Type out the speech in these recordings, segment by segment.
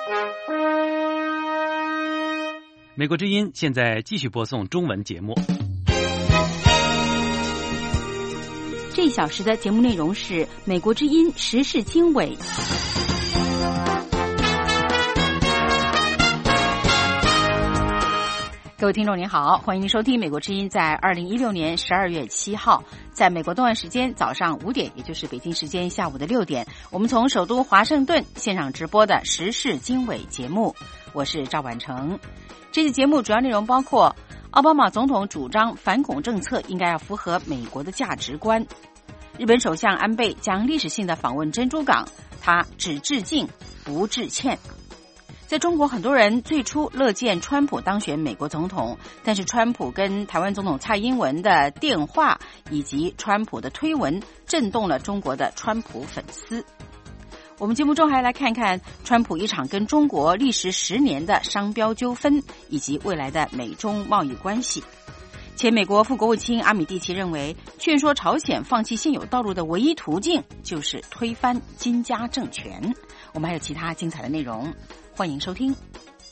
美国之音现在继续播送中文节目。 这一小时的节目内容是美国之音时事经纬。各位听众您好，欢迎您收听美国之音在2016年12月7号在美国东岸时间早上5点，也就是北京时间下午的6点，我们从首都华盛顿现场直播的时事经纬节目，我是赵婉成。这期节目主要内容包括奥巴马总统主张反恐政策应该要符合美国的价值观，日本首相安倍将历史性的访问珍珠港，他只致敬不致歉。在中国，很多人最初乐见川普当选美国总统，但是川普跟台湾总统蔡英文的电话以及川普的推文震动了中国的川普粉丝。我们节目中还来看看川普一场跟中国历时10年的商标纠纷，以及未来的美中贸易关系。前美国副国务卿阿米蒂奇认为，劝说朝鲜放弃现有道路的唯一途径就是推翻金家政权。我们还有其他精彩的内容，欢迎收听。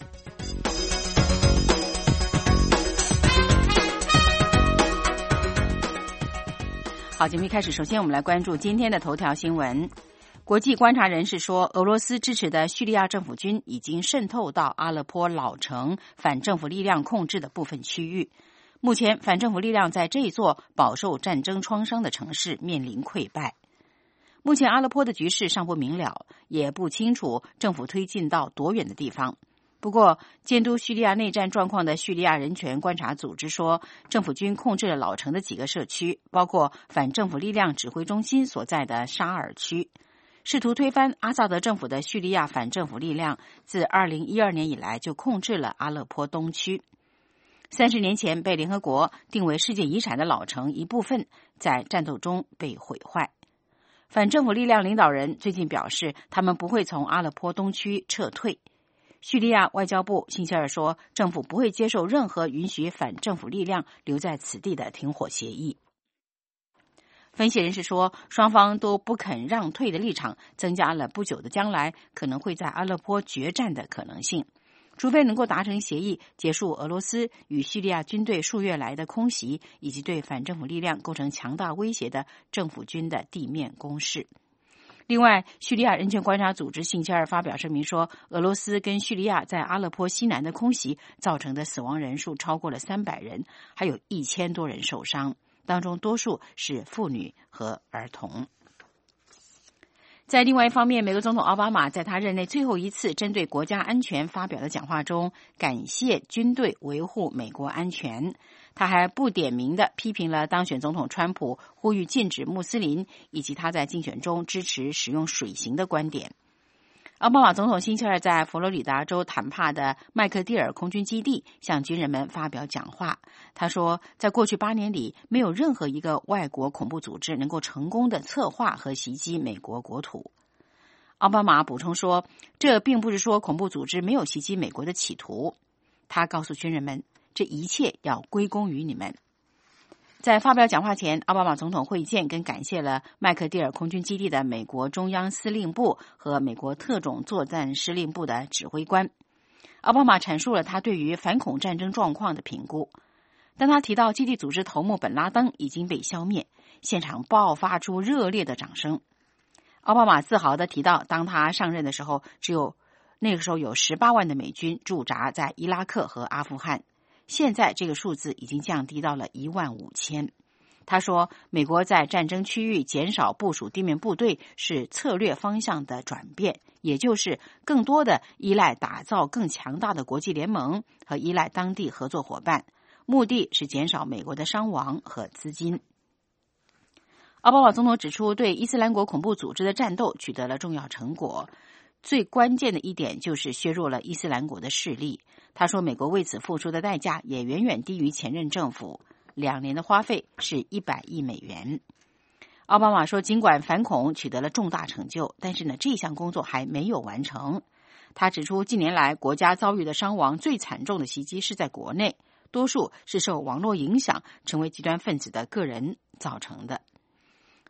好，节目一开始，首先我们来关注今天的头条新闻。国际观察人士说，俄罗斯支持的叙利亚政府军已经渗透到阿勒颇老城反政府力量控制的部分区域。目前，反政府力量在这座饱受战争创伤的城市面临溃败。目前阿勒颇的局势尚不明了，也不清楚政府推进到多远的地方。不过，监督叙利亚内战状况的叙利亚人权观察组织说，政府军控制了老城的几个社区，包括反政府力量指挥中心所在的沙尔区。试图推翻阿萨德政府的叙利亚反政府力量自2012年以来就控制了阿勒颇东区。30年前被联合国定为世界遗产的老城一部分在战斗中被毁坏。反政府力量领导人最近表示，他们不会从阿勒颇东区撤退。叙利亚外交部星期二说，政府不会接受任何允许反政府力量留在此地的停火协议。分析人士说，双方都不肯让退的立场，增加了不久的将来可能会在阿勒颇决战的可能性。除非能够达成协议，结束俄罗斯与叙利亚军队数月来的空袭，以及对反政府力量构成强大威胁的政府军的地面攻势。另外，叙利亚人权观察组织星期二发表声明说，俄罗斯跟叙利亚在阿勒颇西南的空袭造成的死亡人数超过了300人，还有1000多人受伤，当中多数是妇女和儿童。在另外一方面，美国总统奥巴马在他任内最后一次针对国家安全发表的讲话中，感谢军队维护美国安全。他还不点名地批评了当选总统川普呼吁禁止穆斯林，以及他在竞选中支持使用水刑的观点。奥巴马总统星期二在佛罗里达州坦帕的麦克蒂尔空军基地向军人们发表讲话。他说，在过去8年里，没有任何一个外国恐怖组织能够成功的策划和袭击美国国土。奥巴马补充说，这并不是说恐怖组织没有袭击美国的企图。他告诉军人们，这一切要归功于你们。在发表讲话前，奥巴马总统会见跟感谢了麦克蒂尔空军基地的美国中央司令部和美国特种作战司令部的指挥官。奥巴马阐述了他对于反恐战争状况的评估。当他提到基地组织头目本拉登已经被消灭，现场爆发出热烈的掌声。奥巴马自豪地提到，当他上任的时候，那个时候有18万的美军驻扎在伊拉克和阿富汗。现在这个数字已经降低到了15000。他说，美国在战争区域减少部署地面部队是策略方向的转变，也就是更多的依赖打造更强大的国际联盟和依赖当地合作伙伴，目的是减少美国的伤亡和资金。奥巴马总统指出，对伊斯兰国恐怖组织的战斗取得了重要成果，最关键的一点就是削弱了伊斯兰国的势力。他说，美国为此付出的代价也远远低于前任政府，2年的花费是100亿美元。奥巴马说，尽管反恐取得了重大成就，但是呢，这项工作还没有完成。他指出，近年来国家遭遇的伤亡最惨重的袭击是在国内，多数是受网络影响成为极端分子的个人造成的。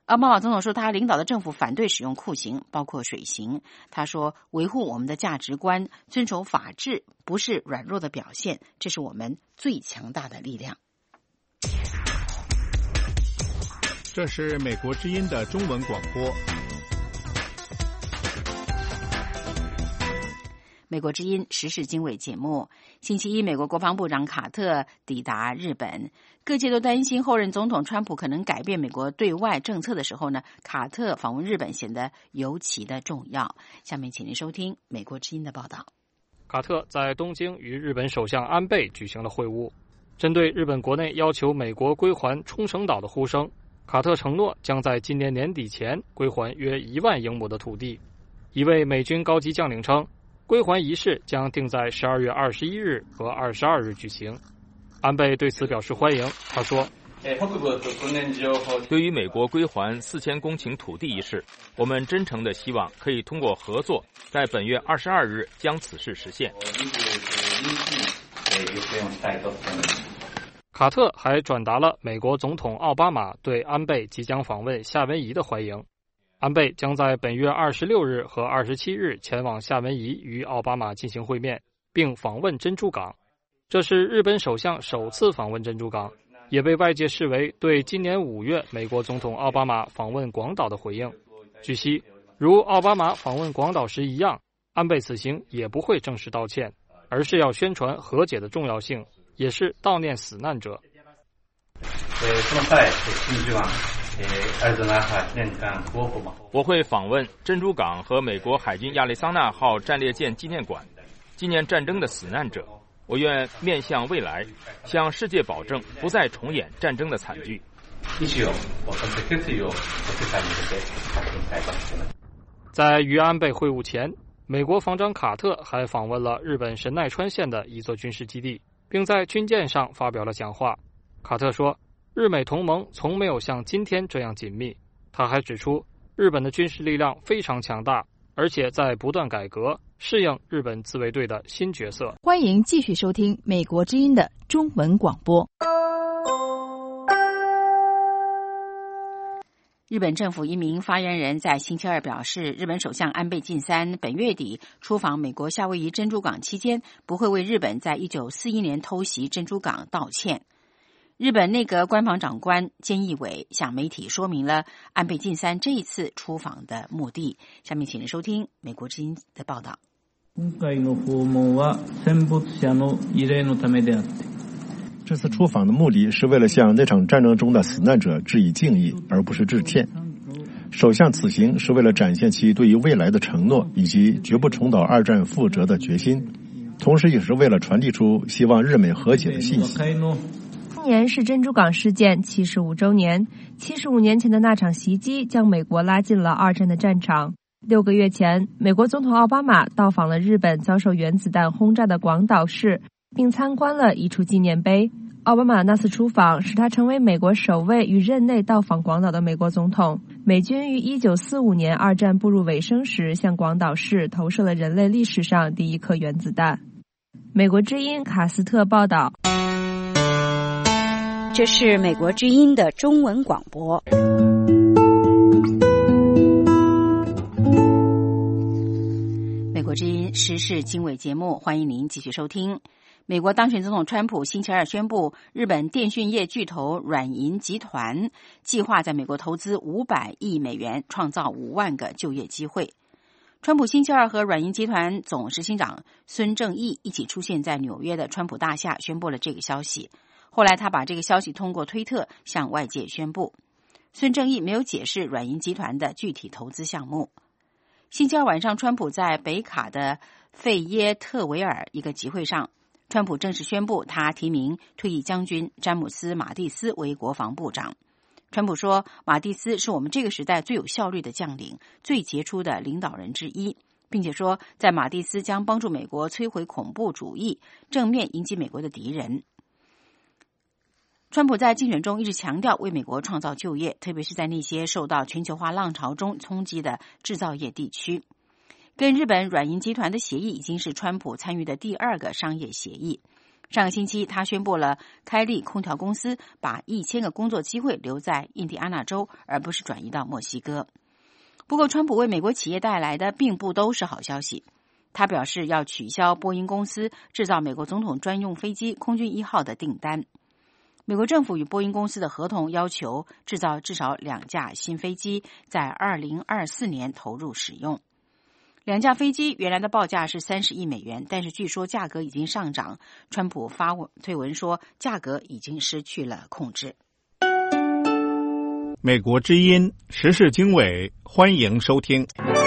奥巴马总统说，他领导的政府反对使用酷刑，包括水刑。他说，维护我们的价值观，遵守法治，不是软弱的表现，这是我们最强大的力量。 这是美国之音的中文广播。 美国之音时事经纬节目，星期一，美国国防部长卡特抵达日本。各界都担心后任总统川普可能改变美国对外政策的时候呢，卡特访问日本显得尤其的重要。下面请您收听美国之音的报道。 卡特在东京与日本首相安倍举行了会晤，针对日本国内要求美国归还冲绳岛的呼声，卡特承诺将在今年年底前归还约1万英亩的土地。一位美军高级将领称，归还仪式将定在12月21日和22日举行。安倍对此表示欢迎，他说， 对于美国归还4000公顷土地一事，我们真诚地希望可以通过合作，在本月22日将此事实现。 卡特还转达了美国总统奥巴马对安倍即将访问夏威夷的欢迎。安倍将在本月26日和27日前往夏威夷与奥巴马进行会面，并访问珍珠港。这是日本首相首次访问珍珠港，也被外界视为对今年5月美国总统奥巴马访问广岛的回应。据悉，如奥巴马访问广岛时一样，安倍此行也不会正式道歉，而是要宣传和解的重要性，也是悼念死难者。 我会访问珍珠港和美国海军亚利桑那号战列舰纪念馆，纪念战争的死难者。我愿面向未来，向世界保证不再重演战争的惨剧。 在与安倍会晤前，美国防长卡特还访问了日本神奈川县的一座军事基地，并在军舰上发表了讲话。卡特说，日美同盟从没有像今天这样紧密。他还指出，日本的军事力量非常强大，而且在不断改革，适应日本自卫队的新角色。 欢迎继续收听美国之音的中文广播。 日本政府一名发言人在星期二表示，日本首相安倍晋三本月底出访美国夏威夷珍珠港期间，不会为日本在1941年偷袭珍珠港道歉。日本内阁官房长官菅义伟向媒体说明了安倍晋三这一次出访的目的。下面请您收听美国之音的报道。 这次出访的目的是为了向那场战争中的死难者致以敬意，而不是致歉。首相此行是为了展现其对于未来的承诺以及绝不重蹈二战覆辙的决心，同时也是为了传递出希望日美和解的信息。 今年是珍珠港事件75周年，75年前的那场袭击将美国拉进了二战的战场。6个月前，美国总统奥巴马到访了日本遭受原子弹轰炸的广岛市，并参观了一处纪念碑。奥巴马那次出访使他成为美国首位于任内到访广岛的美国总统。美军于1945年二战步入尾声时，向广岛市投射了人类历史上第一颗原子弹。美国之音卡斯特报道。 这是美国之音的中文广播。 美国之音时事经纬节目，欢迎您继续收听。美国当选总统川普星期二宣布，日本电讯业巨头软银集团计划在美国投资500亿美元，创造5万个就业机会。川普星期二和软银集团总执行长孙正义一起出现在纽约的川普大厦，宣布了这个消息。后来他把这个消息通过推特向外界宣布。孙正义没有解释软银集团的具体投资项目。星期二晚上，川普在北卡的费耶特维尔一个集会上，川普正式宣布他提名退役将军詹姆斯·马蒂斯为国防部长。川普说，马蒂斯是我们这个时代最有效率的将领，最杰出的领导人之一，并且说，在马蒂斯将帮助美国摧毁恐怖主义，正面迎击美国的敌人。川普在竞选中一直强调为美国创造就业，特别是在那些受到全球化浪潮中冲击的制造业地区。跟日本软银集团的协议已经是川普参与的第2个商业协议。 上个星期，他宣布了开立空调公司把1000个工作机会留在印第安纳州，而不是转移到墨西哥。不过，川普为美国企业带来的并不都是好消息。他表示要取消波音公司制造美国总统专用飞机空军1号的订单。美国政府与波音公司的合同要求制造至少2架新飞机，在2024年投入使用。2架飞机原来的报价是30亿美元，但是据说价格已经上涨。川普推文说，价格已经失去了控制。 美国之音时事经纬，欢迎收听。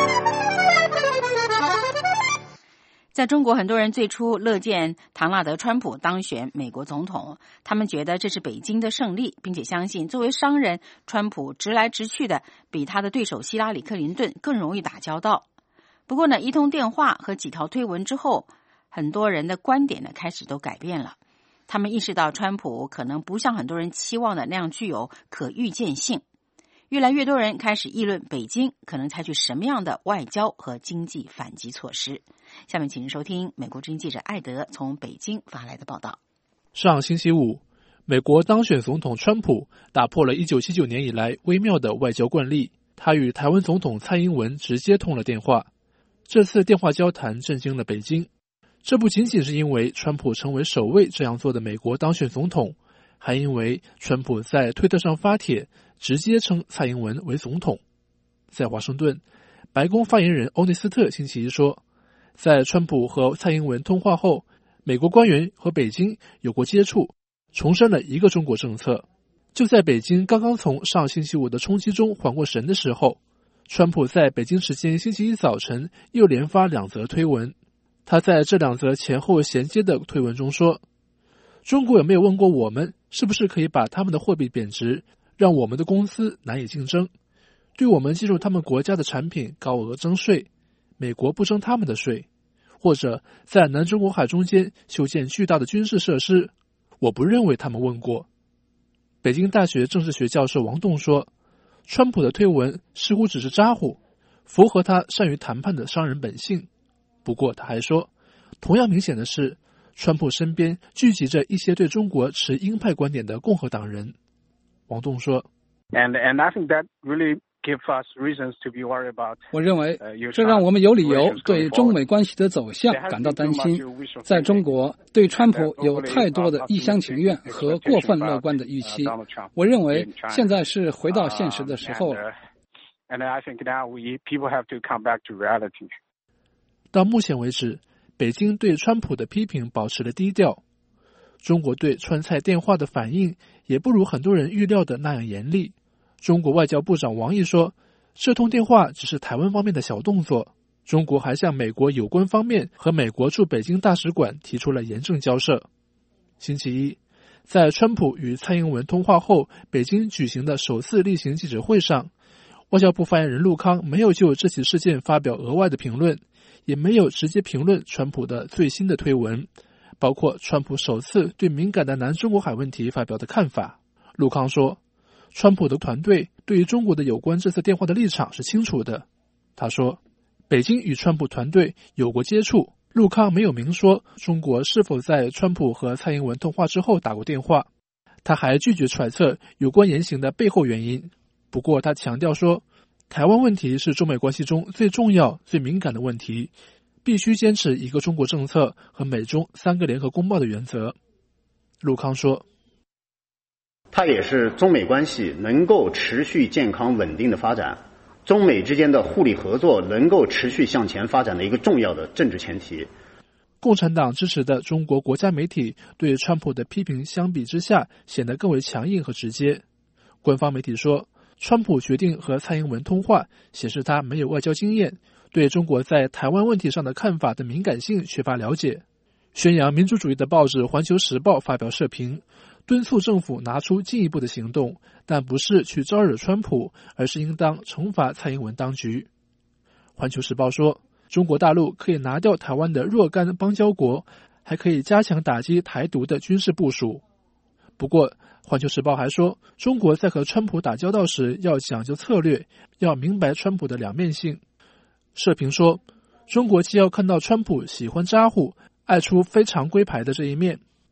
在中国，很多人最初乐见唐纳德·川普当选美国总统，他们觉得这是北京的胜利，并且相信作为商人，川普直来直去的比他的对手希拉里·克林顿更容易打交道。不过呢，一通电话和几条推文之后，很多人的观点呢开始都改变了。他们意识到川普可能不像很多人期望的那样具有可预见性。越来越多人开始议论北京可能采取什么样的外交和经济反击措施。下面请您收听美国之音记者艾德从北京发来的报道。 上星期五，美国当选总统川普打破了1979年以来微妙的外交惯例，他与台湾总统蔡英文直接通了电话。这次电话交谈震惊了北京，这不仅仅是因为川普成为首位这样做的美国当选总统，还因为川普在推特上发帖直接称蔡英文为总统。在华盛顿，白宫发言人欧内斯特星期一说，在川普和蔡英文通话后，美国官员和北京有过接触，重申了一个中国政策。就在北京刚刚从上星期五的冲击中缓过神的时候，川普在北京时间星期一早晨又连发2则推文。他在这2则前后衔接的推文中说，中国有没有问过我们是不是可以把他们的货币贬值，让我们的公司难以竞争，对我们进入他们国家的产品高额征税，美国不征他们的税，或者在南中国海中间修建巨大的军事设施，我不认为他们问过。北京大学政治学教授王栋说，川普的推文似乎只是咋呼，符合他善于谈判的商人本性。不过他还说，同样明显的是，川普身边聚集着一些对中国持鹰派观点的共和党人。王栋说， And I think that really give us reasons to be worried about. 我认为这让我们有理由对中美关系的走向感到担心。在中国，对川普有太多的一厢情愿和过分乐观的预期。我认为现在是回到现实的时候了。 And I think now people have to come back to reality. 到目前为止，北京对川普的批评保持了低调。中国对川蔡电话的反应也不如很多人预料的那样严厉。中国外交部长王毅说，这通电话只是台湾方面的小动作。中国还向美国有关方面和美国驻北京大使馆提出了严正交涉。星期一，在川普与蔡英文通话后，北京举行的首次例行记者会上，外交部发言人陆康没有就这起事件发表额外的评论，也没有直接评论川普的最新的推文，包括川普首次对敏感的南中国海问题发表的看法。陆康说，川普的团队对于中国的有关这次电话的立场是清楚的。他说，北京与川普团队有过接触，陆康没有明说中国是否在川普和蔡英文通话之后打过电话。他还拒绝揣测有关言行的背后原因。不过他强调说，台湾问题是中美关系中最重要、最敏感的问题，必须坚持一个中国政策和美中3个联合公报的原则。陆康说， 它也是中美关系能够持续健康稳定的发展，中美之间的互利合作能够持续向前发展的一个重要的政治前提。 共产党支持的中国国家媒体对川普的批评相比之下显得更为强硬和直接。官方媒体说，川普决定和蔡英文通话，显示他没有外交经验，对中国在台湾问题上的看法的敏感性缺乏了解。宣扬民主主义的报纸《环球时报》发表社评，敦促政府拿出进一步的行动，但不是去招惹川普，而是应当惩罚蔡英文当局。环球时报说，中国大陆可以拿掉台湾的若干邦交国，还可以加强打击台独的军事部署。不过环球时报还说，中国在和川普打交道时要讲究策略，要明白川普的两面性。社评说，中国既要看到川普喜欢咋呼、爱出非常规牌的这一面，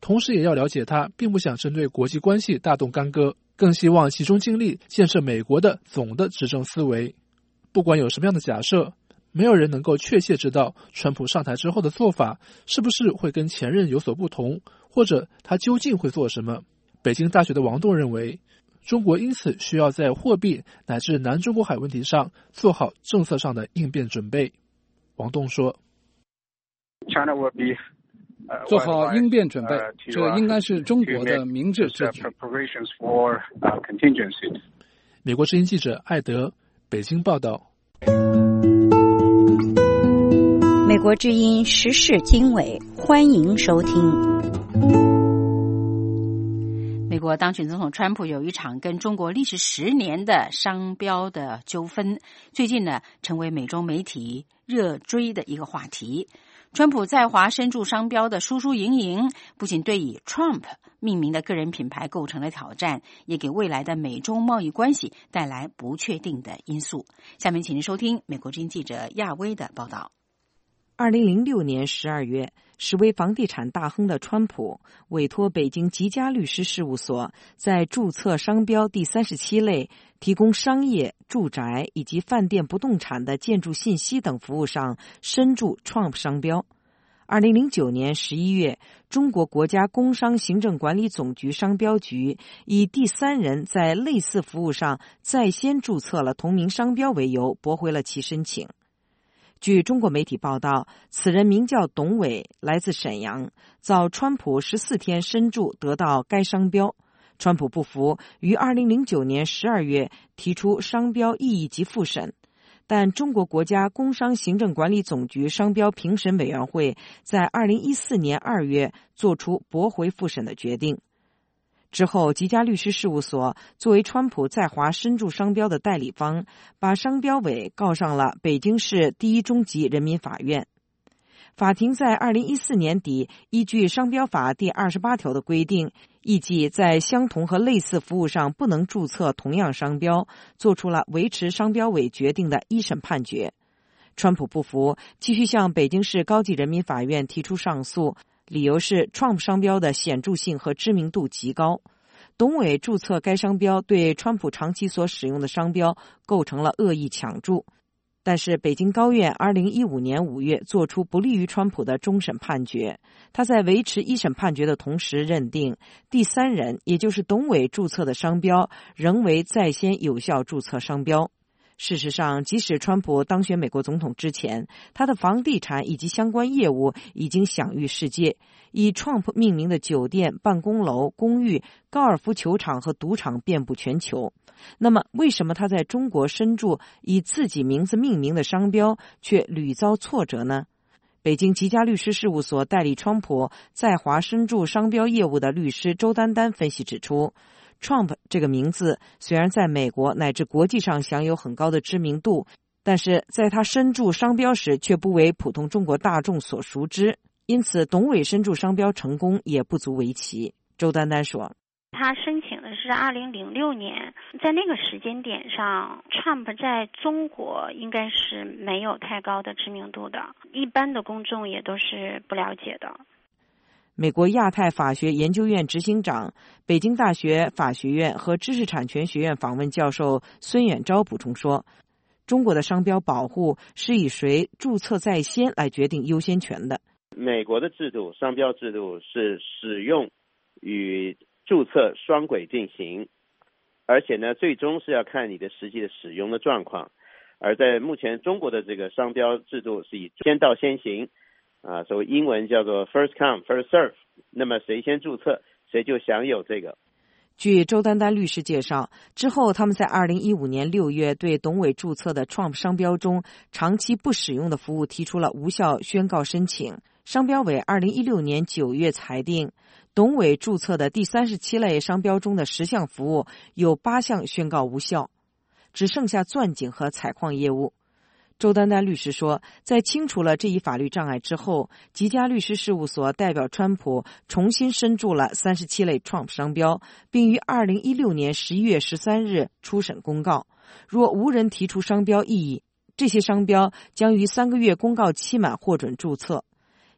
同时也要了解他并不想针对国际关系大动干戈，更希望集中精力建设美国的总的执政思维。不管有什么样的假设，没有人能够确切知道川普上台之后的做法是不是会跟前任有所不同，或者他究竟会做什么。北京大学的王栋认为，中国因此需要在货币乃至南中国海问题上做好政策上的应变准备。王栋说， 做好应变准备，这应该是中国的明智之举。 美国之音记者艾德，北京报道。 美国之音时事经纬，欢迎收听。 美国当选总统川普有一场跟中国历时10年的商标的纠纷，最近呢成为美中媒体热追的一个话题。川普在华深驻商标的输输赢赢，不仅对以 Trump 命名的个人品牌构成了挑战，也给未来的美中贸易关系带来不确定的因素。下面请您收听美国之音记者亚薇的报道。 2006年12月，实为房地产大亨的川普委托北京吉家律师事务所在注册商标第37类提供商业、住宅以及饭店不动产的建筑信息等服务上深注 Trump 商标。2009年11月，中国国家工商行政管理总局商标局以第三人在类似服务上在先注册了同名商标为由驳回了其申请。据中国媒体报道，此人名叫董伟，来自沈阳，遭川普14天申注得到该商标。川普不服，于2009年12月提出商标异议及复审，但中国国家工商行政管理总局商标评审委员会在2014年2月作出驳回复审的决定。之后，吉家律师事务所作为川普在华深驻商标的代理方，把商标委告上了北京市第一中级人民法院。法庭在2014年底依据商标法第28条的规定，意即在相同和类似服务上不能注册同样商标，做出了维持商标委决定的一审判决。川普不服，继续向北京市高级人民法院提出上诉，理由是 Trump 商标的显著性和知名度极高。董伟注册该商标对川普长期所使用的商标构成了恶意抢注。但是北京高院2015年5月作出不利于川普的终审判决，他在维持一审判决的同时认定第三人，也就是董伟注册的商标仍为在先有效注册商标。事实上，即使川普当选美国总统之前，他的房地产以及相关业务已经享誉世界，以 Trump 命名的酒店、办公楼、公寓、高尔夫球场和赌场遍布全球。那么，为什么他在中国深驻以自己名字命名的商标却屡遭挫折呢？北京吉家律师事务所代理川普在华深驻商标业务的律师周丹丹分析指出，Trump 这个名字虽然在美国乃至国际上享有很高的知名度，但是在他深注商标时却不为普通中国大众所熟知，因此董伟深注商标成功也不足为奇。周丹丹说， 他申请的是2006年，在那个时间点上 Trump 在中国应该是没有太高的知名度的，一般的公众也都是不了解的。 美国亚太法学研究院执行长、北京大学法学院和知识产权学院访问教授孙远昭补充说，中国的商标保护是以谁注册在先来决定优先权的。 美国的制度，商标制度是使用与注册双轨进行，而且呢，最终是要看你的实际的使用的状况。而在目前中国的这个商标制度是以先到先行，所谓英文叫做 first come first serve， 那么谁先注册谁就享有这个。 据周丹丹律师介绍，之后他们在2015年6月对董伟注册的 Trump 商标中长期不使用的服务提出了无效宣告申请。商标委2016年9月裁定，董伟注册的第37类商标中的10项服务有8项宣告无效，只剩下钻井和采矿业务。周丹丹律师说，在清除了这一法律障碍之后，吉家律师事务所代表川普重新申注了37类 Trump 商标，并于2016年11月13日初审公告，若无人提出商标异议，这些商标将于3个月公告期满获准注册。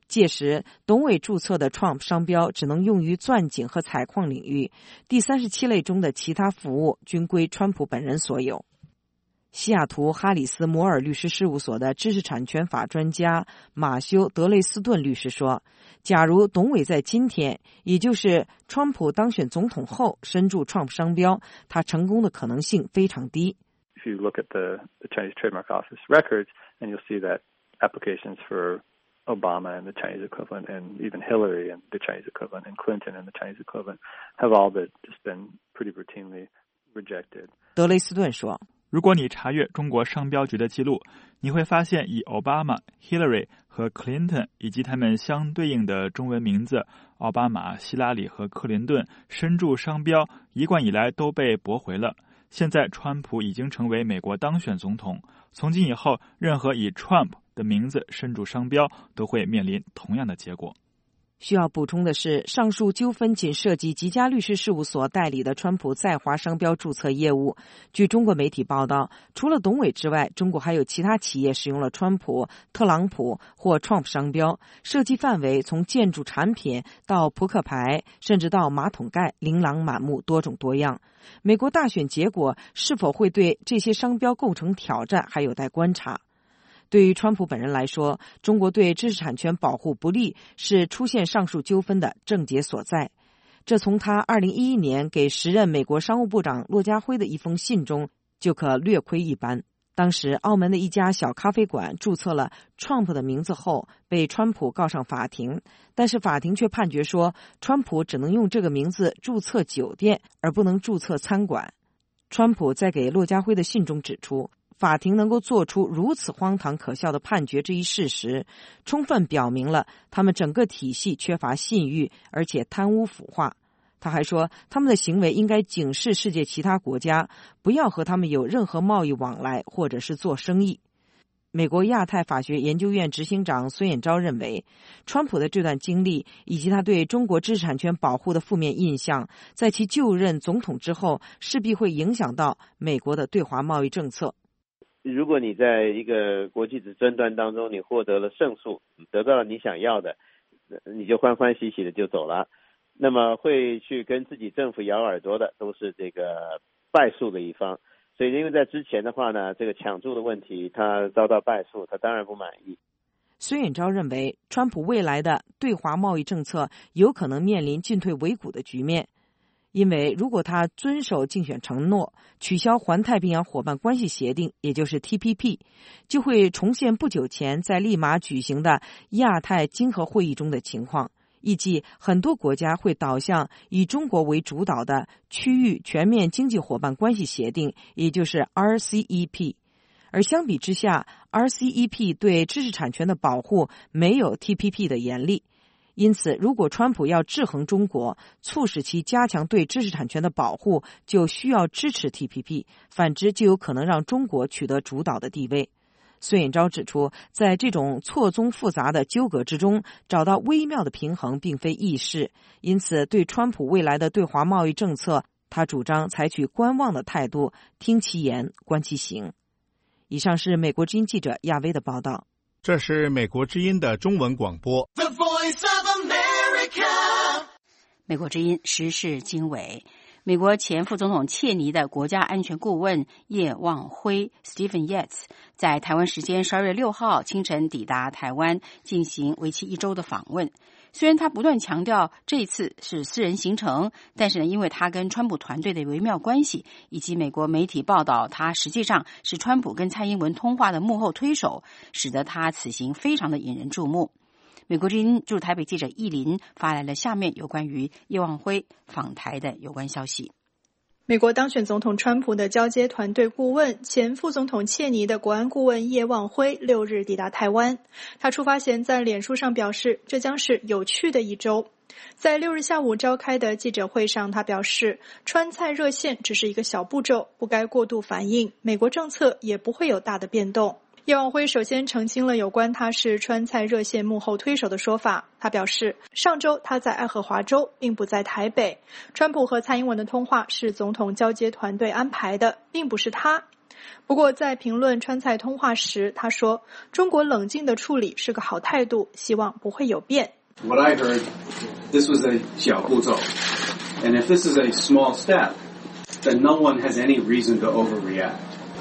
届时，董伟注册的 Trump 商标只能用于钻井和采矿领域，第37类中的其他服务均归川普本人所有。西雅图哈里斯摩尔律师事务所的知识产权法专家马修·德雷斯顿律师说，假如董伟在今天，也就是川普当选总统后身注 Trump 商标，他成功的可能性非常低。 If you look at the Chinese Trademark Office records, and you'll see that applications for Obama and the Chinese equivalent, and even Hillary and the Chinese equivalent, and Clinton and the Chinese equivalent, have all but just been pretty routinely rejected. 德雷斯顿说， 如果你查阅中国商标局的记录，你会发现以 Obama、Hillary 和 Clinton 以及他们相对应的中文名字奥巴马、希拉里和克林顿身注商标一贯以来都被驳回了。现在川普已经成为美国当选总统，从今以后任何以 Trump 的名字身注商标都会面临同样的结果。 需要补充的是，上述纠纷仅涉及吉家律师事务所代理的川普在华商标注册业务。据中国媒体报道，除了董伟之外，中国还有其他企业使用了川普、特朗普或 Trump 商标，涉及范围从建筑产品到扑克牌，甚至到马桶盖，琳琅满目，多种多样。美国大选结果是否会对这些商标构成挑战，还有待观察。对于川普本人来说，中国对知识产权保护不力是出现上述纠纷的症结所在。这从他2011年给时任美国商务部长骆家辉的一封信中就可略窥一斑。当时澳门的一家小咖啡馆注册了 Trump 的名字后，被川普告上法庭，但是法庭却判决说，川普只能用这个名字注册酒店，而不能注册餐馆。川普在给骆家辉的信中指出，法庭能够做出如此荒唐可笑的判决这一事实，充分表明了他们整个体系缺乏信誉，而且贪污腐化。他还说，他们的行为应该警示世界其他国家，不要和他们有任何贸易往来或者是做生意。美国亚太法学研究院执行长孙衍昭认为，川普的这段经历以及他对中国知识产权保护的负面印象，在其就任总统之后，势必会影响到美国的对华贸易政策。 如果你在一个国际的争端当中，你获得了胜诉，得到了你想要的，你就欢欢喜喜的就走了。那么会去跟自己政府咬耳朵的，都是这个败诉的一方。所以因为在之前的话呢，这个抢注的问题他遭到败诉，他当然不满意。 孙衍昭认为，川普未来的对华贸易政策有可能面临进退维谷的局面，因为如果他遵守竞选承诺，取消环太平洋伙伴关系协定，也就是 TPP， 就会重现不久前在利马举行的亚太经合会议中的情况。预计很多国家会导向以中国为主导的区域全面经济伙伴关系协定，也就是 RCEP。而相比之下， RCEP 对知识产权的保护没有 TPP 的严厉。因此，如果川普要制衡中国，促使其加强对知识产权的保护，就需要支持 TPP， 反之就有可能让中国取得主导的地位。孙衍昭指出，在这种错综复杂的纠葛之中，找到微妙的平衡并非易事，因此对川普未来的对华贸易政策，他主张采取观望的态度，听其言，观其行。以上是美国之音记者亚薇的报道。 这是美国之音的中文广播。 The Voice of America。美国之音时事经纬。美国前副总统切尼的国家安全顾问叶望辉 Stephen Yates 在台湾时间12月6号清晨抵达台湾，进行为期1周的访问。虽然他不断强调这一次是私人行程，但是呢，因为他跟川普团队的微妙关系，以及美国媒体报道他实际上是川普跟蔡英文通话的幕后推手，使得他此行非常的引人注目。美国之音驻台北记者易林发来了下面有关于叶望辉访台的有关消息。 美国当选总统川普的交接团队顾问、前副总统切尼的国安顾问叶望辉6日抵达台湾。他出发前在脸书上表示，这将是有趣的一周。在6日下午召开的记者会上，他表示，川蔡热线只是一个小步骤，不该过度反应，美国政策也不会有大的变动。叶望辉首先澄清了有关他是川蔡热线幕后推手的说法。他表示，上周他在爱荷华州，并不在台北。川普和蔡英文的通话是总统交接团队安排的，并不是他。 不过在评论川菜通话时，他说中国冷静的处理是个好态度，希望不会有变。 What I heard, this was a 小步骤 and if this is a small step, then no one has any reason to overreact.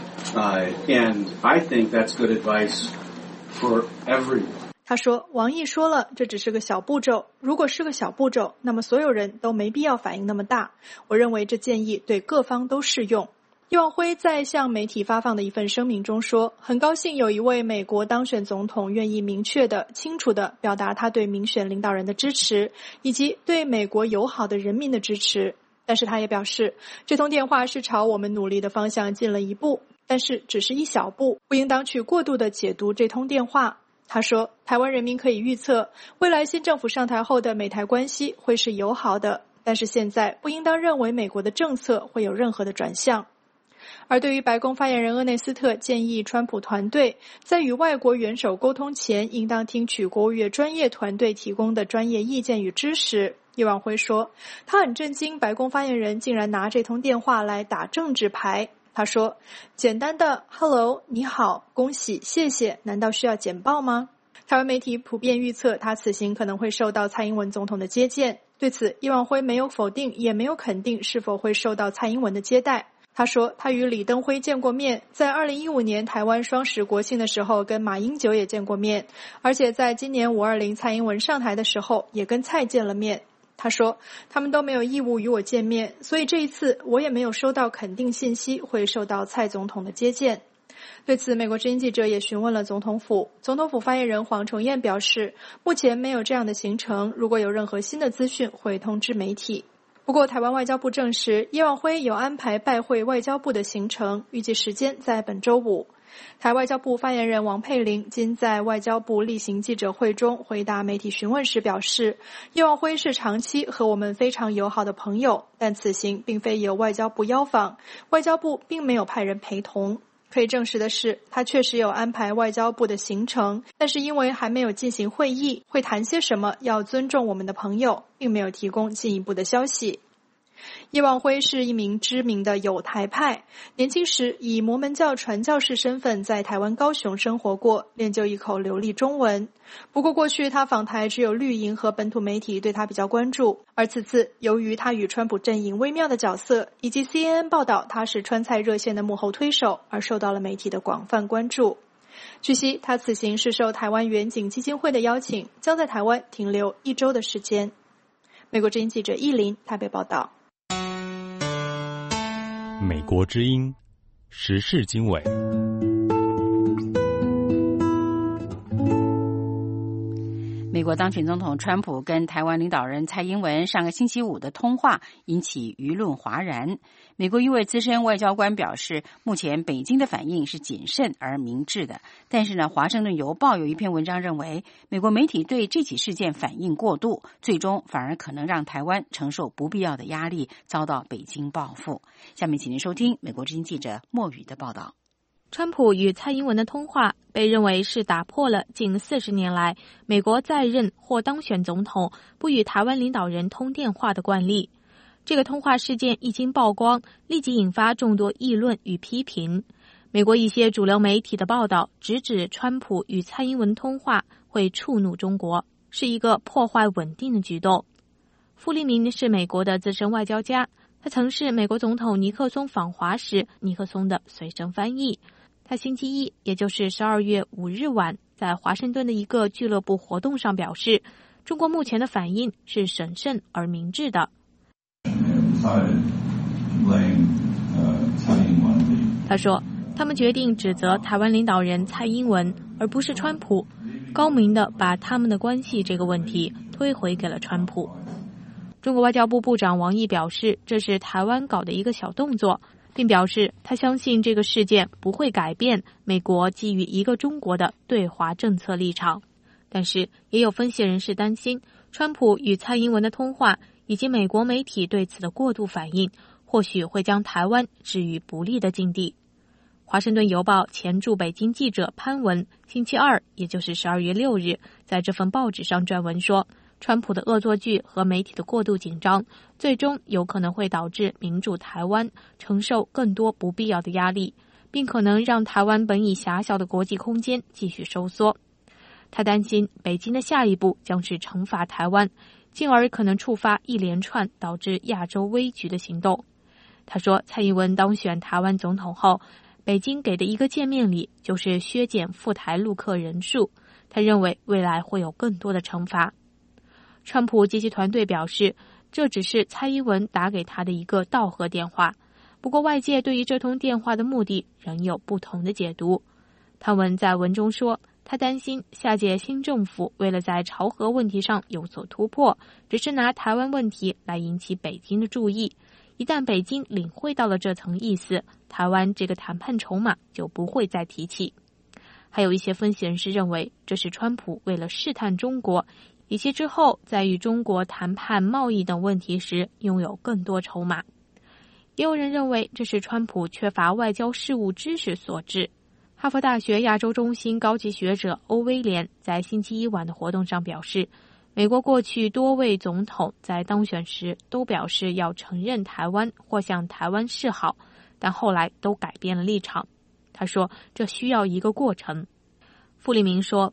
And I think that's good advice for everyone. 他说王毅说了这只是个小步骤，如果是个小步骤，那么所有人都没必要反应那么大，我认为这建议对各方都适用。叶望辉在向媒体发放的一份声明中说，很高兴有一位美国当选总统愿意明确的、清楚的表达他对民选领导人的支持，以及对美国友好的人民的支持。但是他也表示，这通电话是朝我们努力的方向进了一步，但是只是一小步，不应当去过度的解读这通电话。他说，台湾人民可以预测，未来新政府上台后的美台关系会是友好的，但是现在不应当认为美国的政策会有任何的转向。而对于白宫发言人厄内斯特建议川普团队在与外国元首沟通前，应当听取国务院专业团队提供的专业意见与知识，叶望辉说，他很震惊白宫发言人竟然拿这通电话来打政治牌。他说，简单的 Hello 你好恭喜谢谢难道需要简报吗？台湾媒体普遍预测他此行可能会受到蔡英文总统的接见，对此叶望辉没有否定也没有肯定是否会受到蔡英文的接待。他说他与李登辉见过面，在2015年台湾双十国庆的时候跟马英九也见过面，而且在今年520蔡英文上台的时候也跟蔡见了面。他说他们都没有义务与我见面，所以这一次我也没有收到肯定信息会受到蔡总统的接见。对此美国之音记者也询问了总统府，总统府发言人黄崇彦表示，目前没有这样的行程，如果有任何新的资讯会通知媒体。不过台湾外交部证实，叶望辉有安排拜会外交部的行程，预计时间在本周五。台外交部发言人王佩玲今在外交部例行记者会中回答媒体询问时表示，叶望辉是长期和我们非常友好的朋友，但此行并非由外交部邀访，外交部并没有派人陪同。可以证实的是，他确实有安排外交部的行程，但是因为还没有进行会议，会谈些什么要尊重我们的朋友，并没有提供进一步的消息。叶望辉是一名知名的友台派，年轻时以摩门教传教士身份在台湾高雄生活过，练就一口流利中文。不过过去他访台只有绿营和本土媒体对他比较关注，而此次由于他与川普阵营微妙的角色，以及 CNN 报道他是川菜热线的幕后推手，而受到了媒体的广泛关注。据悉，他此行是受台湾远景基金会的邀请，将在台湾停留1周的时间。美国之音记者易林台北报道。 美国之音时事经纬。 美国当选总统川普跟台湾领导人蔡英文上个星期五的通话引起舆论哗然。美国一位资深外交官表示，目前北京的反应是谨慎而明智的，但是呢，华盛顿邮报有一篇文章认为，美国媒体对这起事件反应过度，最终反而可能让台湾承受不必要的压力，遭到北京报复。下面请您收听美国之音记者莫宇的报道。 川普与蔡英文的通话被认为是打破了近40年来美国在任或当选总统不与台湾领导人通电话的惯例。这个通话事件一经曝光，立即引发众多议论与批评。美国一些主流媒体的报道直指川普与蔡英文通话会触怒中国，是一个破坏稳定的举动。傅立明是美国的资深外交家，他曾是美国总统尼克松访华时尼克松的随身翻译。他星期一，也就是12月5日晚，在华盛顿的一个俱乐部活动上表示，中国目前的反应是审慎而明智的。他说，他们决定指责台湾领导人蔡英文，而不是川普，高明地把他们的关系这个问题推回给了川普。中国外交部部长王毅表示，这是台湾搞的一个小动作，并表示他相信这个事件不会改变美国基于一个中国的对华政策立场。但是也有分析人士担心，川普与蔡英文的通话以及美国媒体对此的过度反应，或许会将台湾置于不利的境地。华盛顿邮报前驻北京记者潘文星期二，也就是12月6日，在这份报纸上撰文说，川普的恶作剧和媒体的过度紧张，最终有可能会导致民主台湾承受更多不必要的压力， 并可能让台湾本已狭小的国际空间继续收缩。他担心北京的下一步将是惩罚台湾，进而可能触发一连串导致亚洲危局的行动。他说，蔡英文当选台湾总统后，北京给的一个见面礼就是削减赴台陆客人数，他认为未来会有更多的惩罚。川普及其团队表示，这只是蔡英文打给他的一个道贺电话，不过外界对于这通电话的目的仍有不同的解读。汤文在文中说，他担心下届新政府为了在朝核问题上有所突破，只是拿台湾问题来引起北京的注意。一旦北京领会到了这层意思，台湾这个谈判筹码就不会再提起。还有一些分析人士认为，这是川普为了试探中国，以及之后在与中国谈判贸易等问题时拥有更多筹码。也有人认为，这是川普缺乏外交事务知识所致。哈佛大学亚洲中心高级学者欧威廉在星期一晚的活动上表示，美国过去多位总统在当选时都表示要承认台湾或向台湾示好，但后来都改变了立场。他说，这需要一个过程。傅立明说，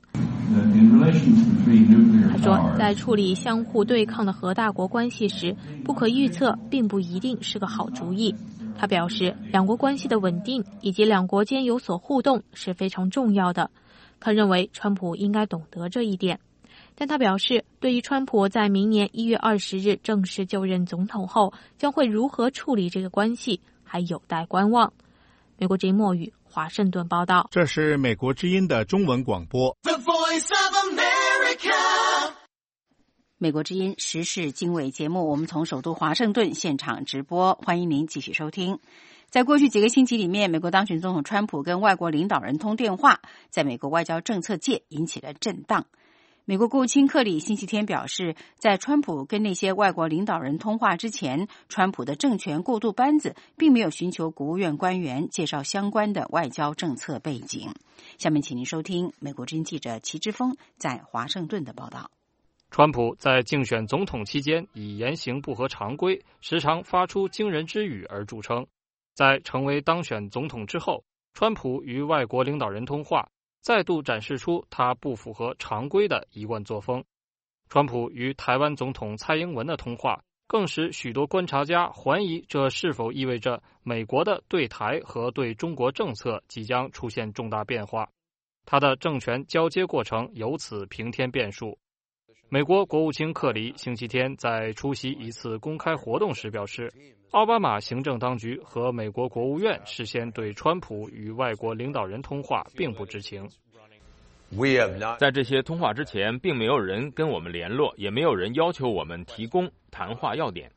他说，在处理相互对抗的核大国关系时，不可预测并不一定是个好主意。他表示，两国关系的稳定以及两国间有所互动是非常重要的。他认为川普应该懂得这一点。但他表示，对于川普在明年1月20日正式就任总统后将会如何处理这个关系，还有待观望。美国之音莫语华盛顿报道。 这是美国之音的中文广播。 The Voice of America。美国之音时事经纬节目，我们从首都华盛顿现场直播，欢迎您继续收听。在过去几个星期里面，美国当选总统川普跟外国领导人通电话，在美国外交政策界引起了震荡。美国国务卿克里星期天表示，在川普跟那些外国领导人通话之前，川普的政权过渡班子并没有寻求国务院官员介绍相关的外交政策背景。下面请您收听美国之音记者齐之锋在华盛顿的报道。 川普在竞选总统期间以言行不合常规，时常发出惊人之语而著称。在成为当选总统之后，川普与外国领导人通话，再度展示出他不符合常规的一贯作风。川普与台湾总统蔡英文的通话，更使许多观察家怀疑这是否意味着美国的对台和对中国政策即将出现重大变化。他的政权交接过程由此平添变数。美国国务卿克里星期天在出席一次公开活动时表示，奥巴马行政当局和美国国务院事先对川普与外国领导人通话并不知情。 在这些通话之前，并没有人跟我们联络，也没有人要求我们提供谈话要点。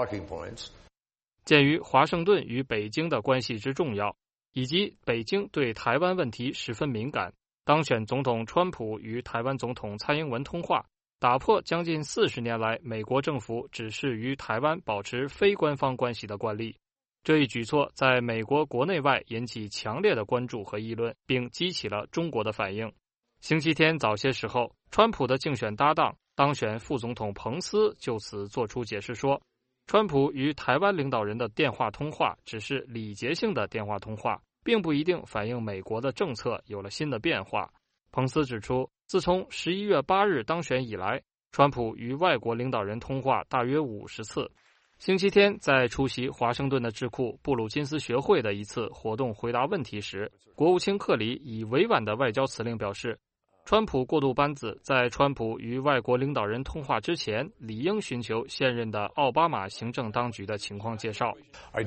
鉴于华盛顿与北京的关系之重要，以及北京对台湾问题十分敏感，当选总统川普与台湾总统蔡英文通话，打破将近40年来美国政府只是与台湾保持非官方关系的惯例。这一举措在美国国内外引起强烈的关注和议论，并激起了中国的反应。星期天早些时候，川普的竞选搭档、当选副总统彭斯就此作出解释说，川普与台湾领导人的电话通话只是礼节性的电话通话，并不一定反映美国的政策有了新的变化。彭斯指出，自从11月8日当选以来，川普与外国领导人通话大约50次。星期天在出席华盛顿的智库布鲁金斯学会的一次活动回答问题时，国务卿克里以委婉的外交辞令表示，川普过渡班子在川普与外国领导人通话之前，理应寻求现任的奥巴马行政当局的情况介绍。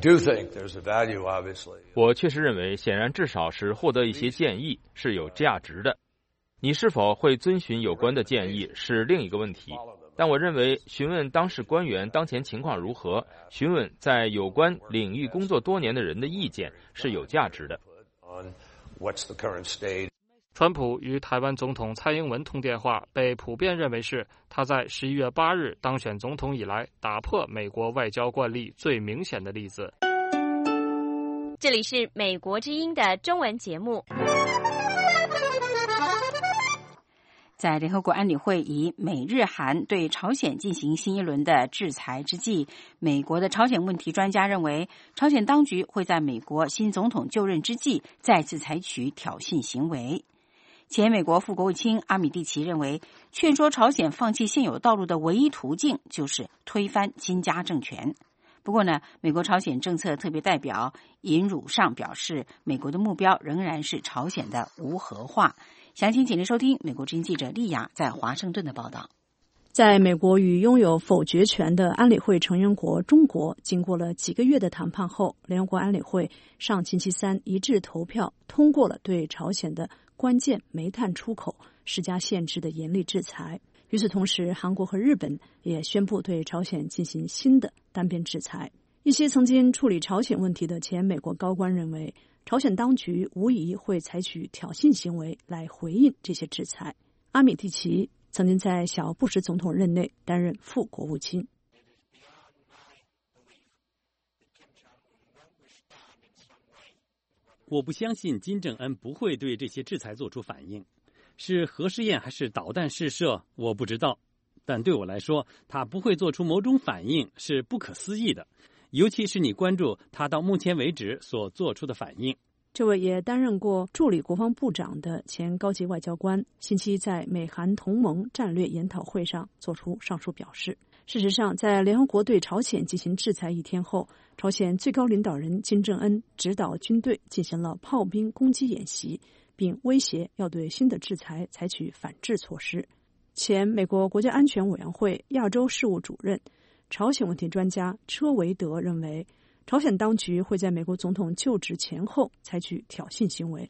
我确实认为，显然至少是获得一些建议是有价值的。你是否会遵循有关的建议是另一个问题，但我认为询问当事官员当前情况如何，询问在有关领域工作多年的人的意见是有价值的。 川普与台湾总统蔡英文通电话被普遍认为是他在11月8日当选总统以来打破美国外交惯例最明显的例子。 这里是美国之音的中文节目。 在联合国安理会以美日韩对朝鲜进行新一轮的制裁之际，美国的朝鲜问题专家认为，朝鲜当局会在美国新总统就任之际再次采取挑衅行为。前美国副国务卿阿米蒂奇认为，劝说朝鲜放弃现有道路的唯一途径就是推翻金家政权。不过呢，美国朝鲜政策特别代表尹汝尚表示，美国的目标仍然是朝鲜的无核化。详情请您收听美国之音记者丽雅在华盛顿的报道。 在美国与拥有否决权的安理会成员国中国经过了几个月的谈判后，联合国安理会上星期三一致投票通过了对朝鲜的关键煤炭出口施加限制的严厉制裁。与此同时，韩国和日本也宣布对朝鲜进行新的单边制裁。一些曾经处理朝鲜问题的前美国高官认为，朝鲜当局无疑会采取挑衅行为来回应这些制裁。阿米蒂奇曾经在小布什总统任内担任副国务卿。 我不相信金正恩不会对这些制裁做出反应，是核试验还是导弹试射，我不知道。但对我来说，他不会做出某种反应是不可思议的，尤其是你关注他到目前为止所做出的反应。 这位也担任过助理国防部长的前高级外交官，星期在美韩同盟战略研讨会上做出上述表示。事实上，在联合国对朝鲜进行制裁一天后，朝鲜最高领导人金正恩指导军队进行了炮兵攻击演习，并威胁要对新的制裁采取反制措施。前美国国家安全委员会亚洲事务主任、朝鲜问题专家车维德认为，朝鲜当局会在美国总统就职前后采取挑衅行为。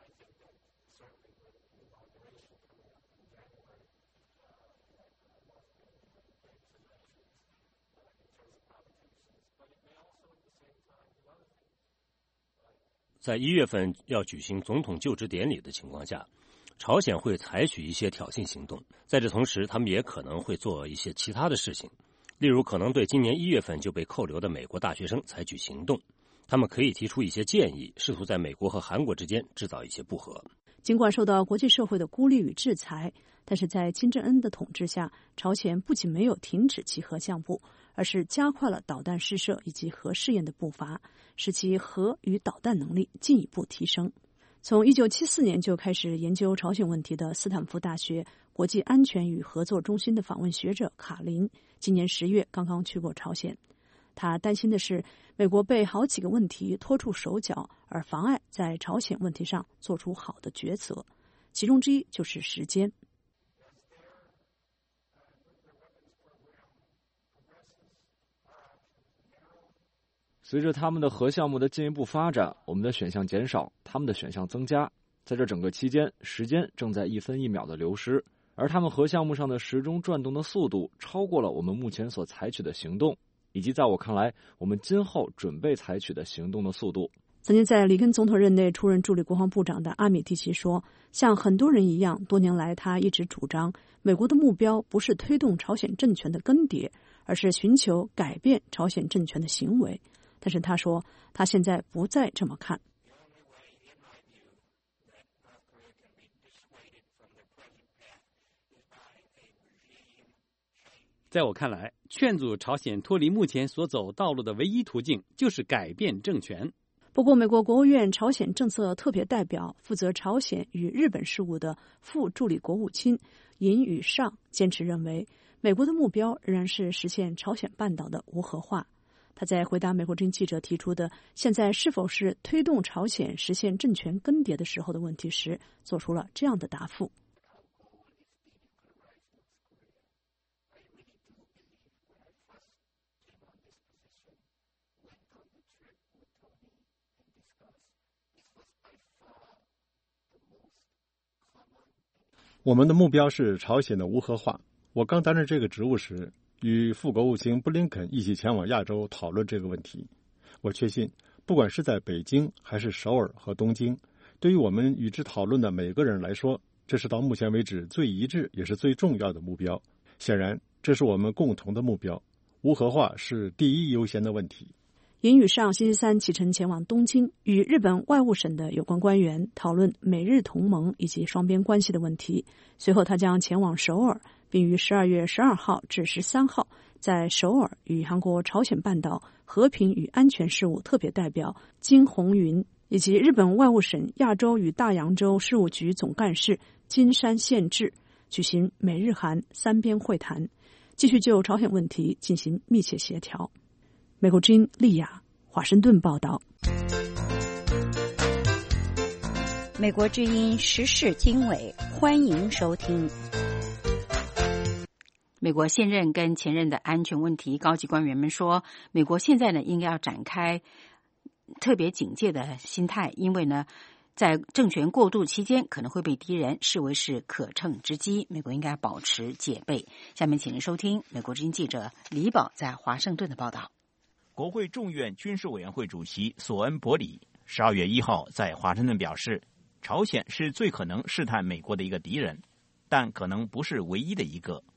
在1月份要举行总统就职典礼的情况下，朝鲜会采取一些挑衅行动。在这同时，他们也可能会做一些其他的事情，例如可能对今年1月份就被扣留的美国大学生采取行动。他们可以提出一些建议，试图在美国和韩国之间制造一些不和。 尽管受到国际社会的孤立与制裁，但是在金正恩的统治下，朝鲜不仅没有停止其核项目，而是加快了导弹试射以及核试验的步伐，使其核与导弹能力进一步提升。从1974年就开始研究朝鲜问题的斯坦福大学国际安全与合作中心的访问学者卡林，今年10月刚刚去过朝鲜。他担心的是，美国被好几个问题拖住手脚，而妨碍在朝鲜问题上做出好的决策。其中之一就是时间。 随着他们的核项目的进一步发展，我们的选项减少，他们的选项增加。在这整个期间，时间正在1分1秒的流失，而他们核项目上的时钟转动的速度超过了我们目前所采取的行动，以及在我看来，我们今后准备采取的行动的速度。 曾经在里根总统任内出任助理国防部长的阿米蒂奇说，像很多人一样，多年来他一直主张，美国的目标不是推动朝鲜政权的更迭，而是寻求改变朝鲜政权的行为。但是他说，他现在不再这么看。 在我看来，劝阻朝鲜脱离目前所走道路的唯一途径就是改变政权。 不过，美国国务院朝鲜政策特别代表、负责朝鲜与日本事务的副助理国务卿尹宇尚坚持认为，美国的目标仍然是实现朝鲜半岛的无核化。他在回答美国之音记者提出的现在是否是推动朝鲜实现政权更迭的时候的问题时，做出了这样的答复。 我们的目标是朝鲜的无核化。我刚担任这个职务时，与副国务卿布林肯一起前往亚洲讨论这个问题。我确信，不管是在北京还是首尔和东京，对于我们与之讨论的每个人来说，这是到目前为止最一致也是最重要的目标。显然，这是我们共同的目标。无核化是第一优先的问题。 尹宇上星期三启程前往东京，与日本外务省的有关官员讨论美日同盟以及双边关系的问题。随后他将前往首尔，并于12月12号至13号在首尔与韩国朝鲜半岛和平与安全事务特别代表金红云以及日本外务省亚洲与大洋洲事务局总干事金山宪治举行美日韩三边会谈，继续就朝鲜问题进行密切协调。美国之音利亚华盛顿报道。 美国之音时事经纬，欢迎收听。 美国现任跟前任的安全问题高级官员们说，美国现在呢应该要展开特别警戒的心态，因为呢在政权过渡期间可能会被敌人视为是可乘之机，美国应该保持戒备。下面请您收听美国之音记者李宝在华盛顿的报道。 国会众院军事委员会主席索恩伯里12月1号在华盛顿表示，朝鲜是最可能试探美国的一个敌人，但可能不是唯一的一个。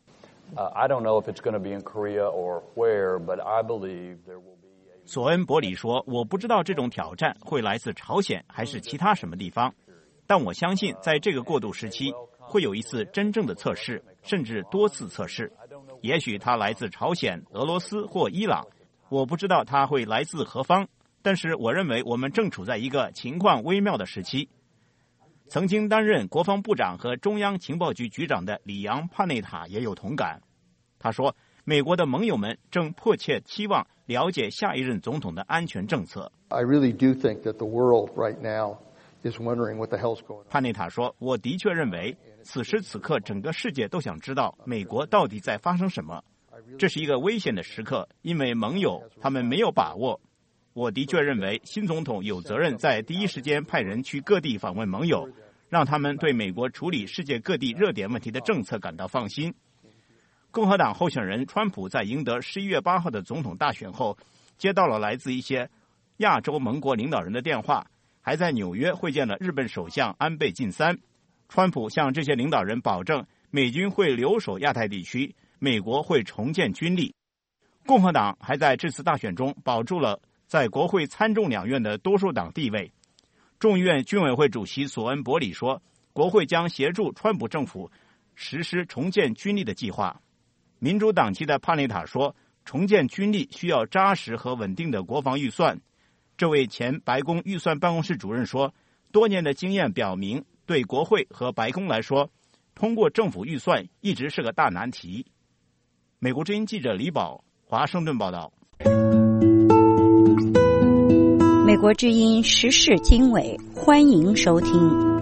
I don't know if it's going to be in Korea or where, but I believe there will be a... 索恩伯里说，我不知道这种挑战会来自朝鲜还是其他什么地方，但我相信在这个过渡时期会有一次真正的测试，甚至多次测试。也许它来自朝鲜、俄罗斯或伊朗，我不知道它会来自何方，但是我认为我们正处在一个情况微妙的时期。曾经担任国防部长和中央情报局局长的里昂·帕内塔也有同感。他说，美国的盟友们正迫切期望了解下一任总统的安全政策。 I really do think that the world right now is wondering what the hell's going on. 帕内塔说，我的确认为此时此刻整个世界都想知道美国到底在发生什么。这是一个危险的时刻，因为盟友他们没有把握。我的确认为新总统有责任在第一时间派人去各地访问盟友，让他们对美国处理世界各地热点问题的政策感到放心。共和党候选人川普在赢得11月8号的总统大选后，接到了来自一些亚洲盟国领导人的电话，还在纽约会见了日本首相安倍晋三。川普向这些领导人保证，美军会留守亚太地区，美国会重建军力。共和党还在这次大选中保住了在国会参众两院的多数党地位。众议院军委会主席索恩伯里说，国会将协助川普政府实施重建军力的计划。民主党籍的帕内塔说，重建军力需要扎实和稳定的国防预算。这位前白宫预算办公室主任说，多年的经验表明，对国会和白宫来说，通过政府预算一直是个大难题。美国之音记者李宝，华盛顿报道。 美国之音时事经纬，欢迎收听。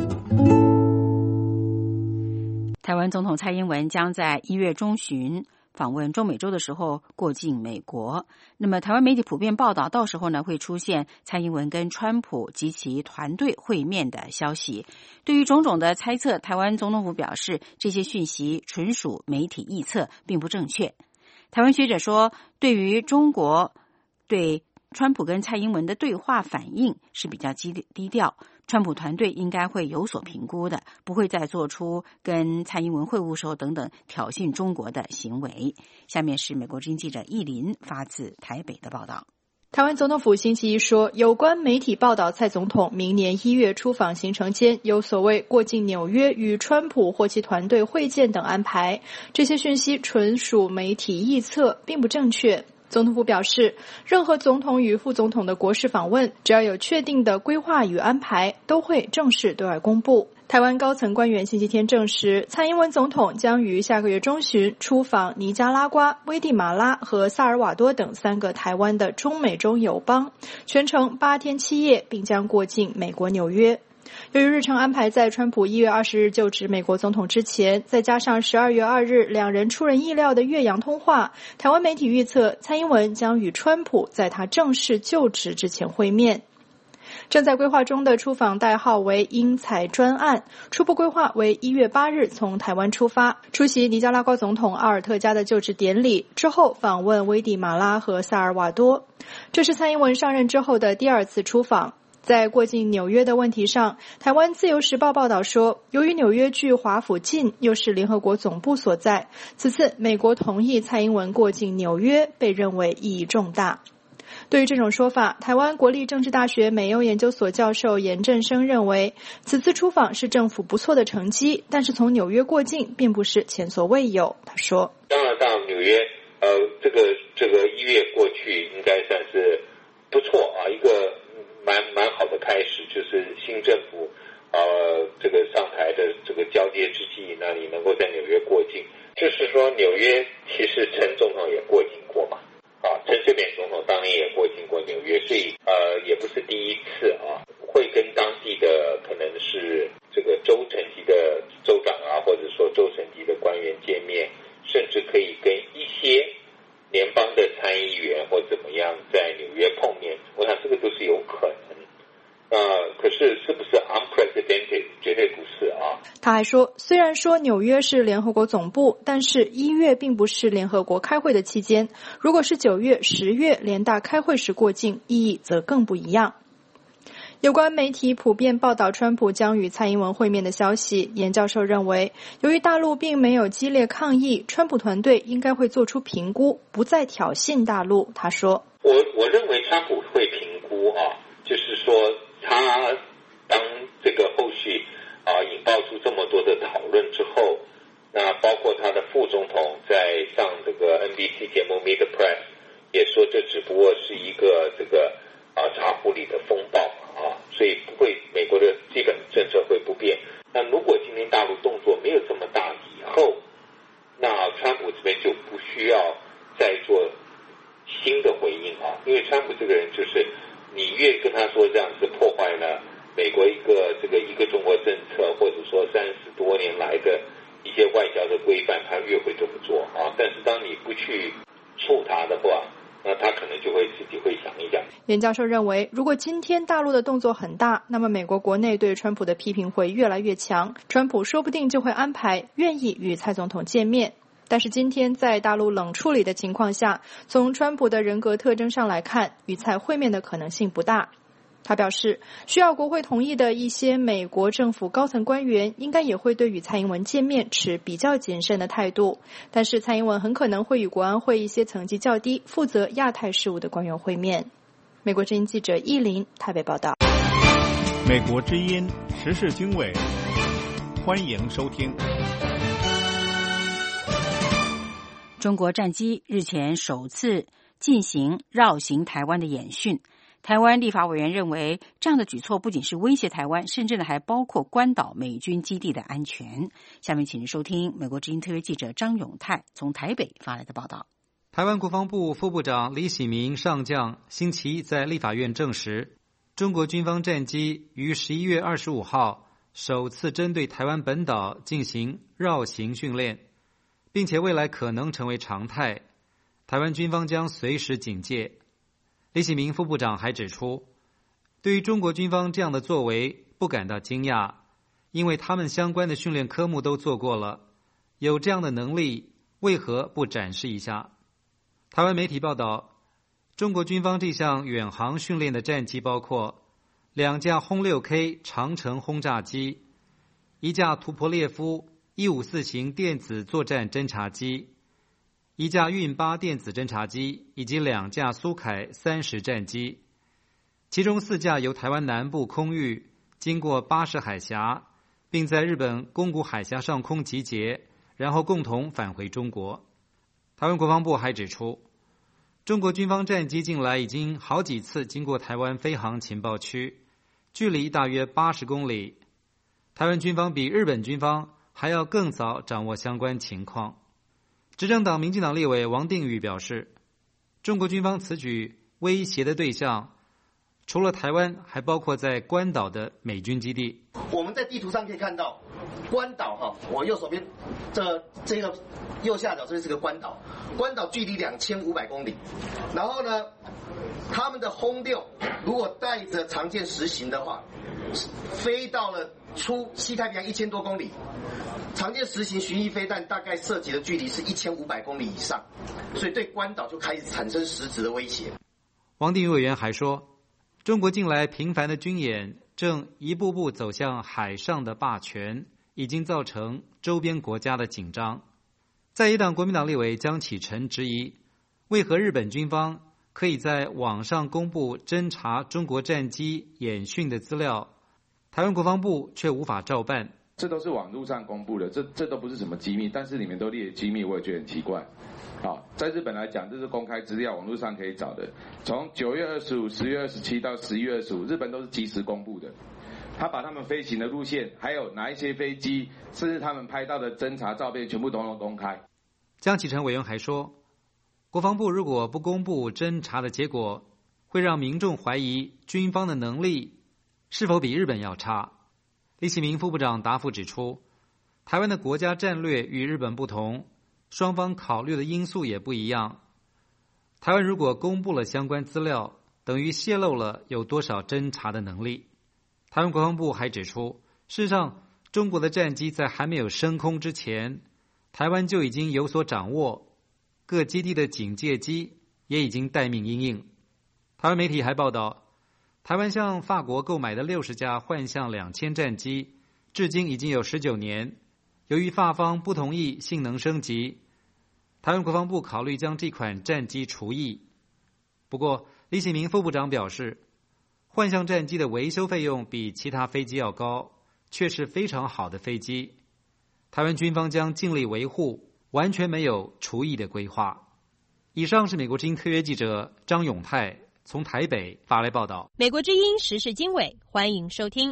台湾总统蔡英文将在1月中旬访问中美洲的时候过境美国。那么台湾媒体普遍报道，到时候呢会出现蔡英文跟川普及其团队会面的消息。对于种种的猜测，台湾总统府表示，这些讯息纯属媒体臆测，并不正确。台湾学者说，对于中国对川普跟蔡英文的对话反应是比较低调，川普团队应该会有所评估的，不会再做出跟蔡英文会晤时候等等挑衅中国的行为。下面是美国之音记者易林发自台北的报道。 台湾总统府星期一说，有关媒体报道蔡总统明年1月出访行程间有所谓过境纽约与川普或其团队会见等安排，这些讯息纯属媒体臆测，并不正确。总统府表示，任何总统与副总统的国事访问，只要有确定的规划与安排，都会正式对外公布。台湾高层官员星期天证实，蔡英文总统将于下个月中旬出访尼加拉瓜、危地马拉和萨尔瓦多等3个台湾的中美洲友邦，全程8天7夜，并将过境美国纽约。由于日程安排在川普1月20日就职美国总统之前，再加上12月2日两人出人意料的越洋通话，台湾媒体预测蔡英文将与川普在他正式就职之前会面。正在规划中的出访代号为英采专案，初步规划为1月8日从台湾出发，出席尼加拉瓜总统阿尔特加的就职典礼，之后访问危地马拉和萨尔瓦多。这是蔡英文上任之后的第2次出访。在过境纽约的问题上，台湾自由时报报道说，由于纽约距华府近，又是联合国总部所在，此次美国同意蔡英文过境纽约被认为意义重大。 对于这种说法，台湾国立政治大学美优研究所教授严正生认为，此次出访是政府不错的成绩，但是从纽约过境并不是前所未有。他说：“ 当然到纽约，这个1月过去应该算是不错啊，一个蛮好的开始，就是新政府这个上台的这个交接之际，那你能够在纽约过境，就是说纽约其实陈总统也过境过嘛。”陈水扁总统当年也过境过纽约，所以也不是第一次啊，会跟当地的可能是这个州层级的州长啊，或者说州层级的官员见面，甚至可以跟一些联邦的参议员或怎么样在纽约碰面，我想这个都是有可能。可是不是 unprecedented？ 绝对不是啊。 他还说，虽然说纽约是联合国总部，但是1月并不是联合国开会的期间。如果是9月、10月联大开会时过境，意义则更不一样。有关媒体普遍报道川普将与蔡英文会面的消息，严教授认为，由于大陆并没有激烈抗议，川普团队应该会做出评估，不再挑衅大陆。他说：“ 我认为川普会评估啊，就是说他当这个后续引爆出这么多的讨论之后，那包括他的副总统在上这个 NBC 节目 Meet the Press 也说，这只不过是一个这个茶壶里的风暴所以不会，美国的基本政策会不变。那如果今天大陆动作没有这么大以后，那川普这边就不需要再做新的回应因为川普这个人就是你越跟他说这样子破坏了美国一个中国政策，或者说30多年来的一些外交的规范，他越会这么做但是当你不去触他的话，那他可能就会自己会想一想。 严教授认为，如果今天大陆的动作很大，那么美国国内对川普的批评会越来越强，川普说不定就会安排愿意与蔡总统见面。但是今天在大陆冷处理的情况下，从川普的人格特征上来看，与蔡会面的可能性不大。他表示，需要国会同意的一些美国政府高层官员应该也会对与蔡英文见面持比较谨慎的态度，但是蔡英文很可能会与国安会一些层级较低、负责亚太事务的官员会面。美国之音记者依林台北报道。 美国之音时事经纬，欢迎收听。 中国战机日前首次进行绕行台湾的演训。台湾立法委员认为，这样的举措不仅是威胁台湾，甚至还包括关岛美军基地的安全。下面请您收听美国之音特约记者张永泰从台北发来的报道。 台湾国防部副部长李喜明上将星期一在立法院证实，中国军方战机于11月25号首次针对台湾本岛进行绕行训练，并且未来可能成为常态，台湾军方将随时警戒。李喜明副部长还指出，对于中国军方这样的作为不感到惊讶，因为他们相关的训练科目都做过了，有这样的能力，为何不展示一下？台湾媒体报道，中国军方这项远航训练的战机包括2架轰 6K 长程轰炸机、1架图波列夫154型电子作战侦察机、1架运8电子侦察机以及2架苏凯30战机，其中4架由台湾南部空域经过巴士海峡，并在日本宫古海峡上空集结，然后共同返回中国。台湾国防部还指出，中国军方战机近来已经好几次经过台湾飞航情报区，距离大约80公里。台湾军方比日本军方还要更早掌握相关情况。执政党民进党立委王定宇表示，中国军方此举威胁的对象除了台湾，还包括在关岛的美军基地。 我们在地图上可以看到，关岛我右手边这个右下角这是个关岛，关岛距离2500公里。然后呢，他们的轰6如果带着常见实行的话，飞到了出西太平洋1000多公里。常见实行巡弋飞弹大概涉及的距离是1500公里以上，所以对关岛就开始产生实质的威胁。 王定宇委员还说，中国近来频繁的军演正一步步走向海上的霸权，已经造成周边国家的紧张。在野党国民党立委江启臣质疑，为何日本军方可以在网上公布侦察中国战机演训的资料，台湾国防部却无法照办。 这都是网络上公布的，这都不是什么机密，但是里面都列机密，我也觉得很奇怪。好，在日本来讲，这是公开资料，网络上可以找的。从9月25、10月27到11月25，日本都是即时公布的。他把他们飞行的路线，还有哪一些飞机，甚至他们拍到的侦察照片，全部都能公开。 江启臣委员还说，国防部如果不公布侦察的结果，会让民众怀疑军方的能力是否比日本要差。李启明副部长答复指出，台湾的国家战略与日本不同，双方考虑的因素也不一样。台湾如果公布了相关资料，等于泄露了有多少侦察的能力。台湾国防部还指出，事实上，中国的战机在还没有升空之前，台湾就已经有所掌握，各基地的警戒机也已经待命因应。台湾媒体还报道，台湾向法国购买的60架幻象2000战机，至今已经有19年。由于法方不同意性能升级，台湾国防部考虑将这款战机除役。不过，李启明副部长表示，幻象战机的维修费用比其他飞机要高，却是非常好的飞机。台湾军方将尽力维护，完全没有除役的规划。以上是美国之音特约记者张永泰从台北发来报道。 美国之音时事经纬，欢迎收听。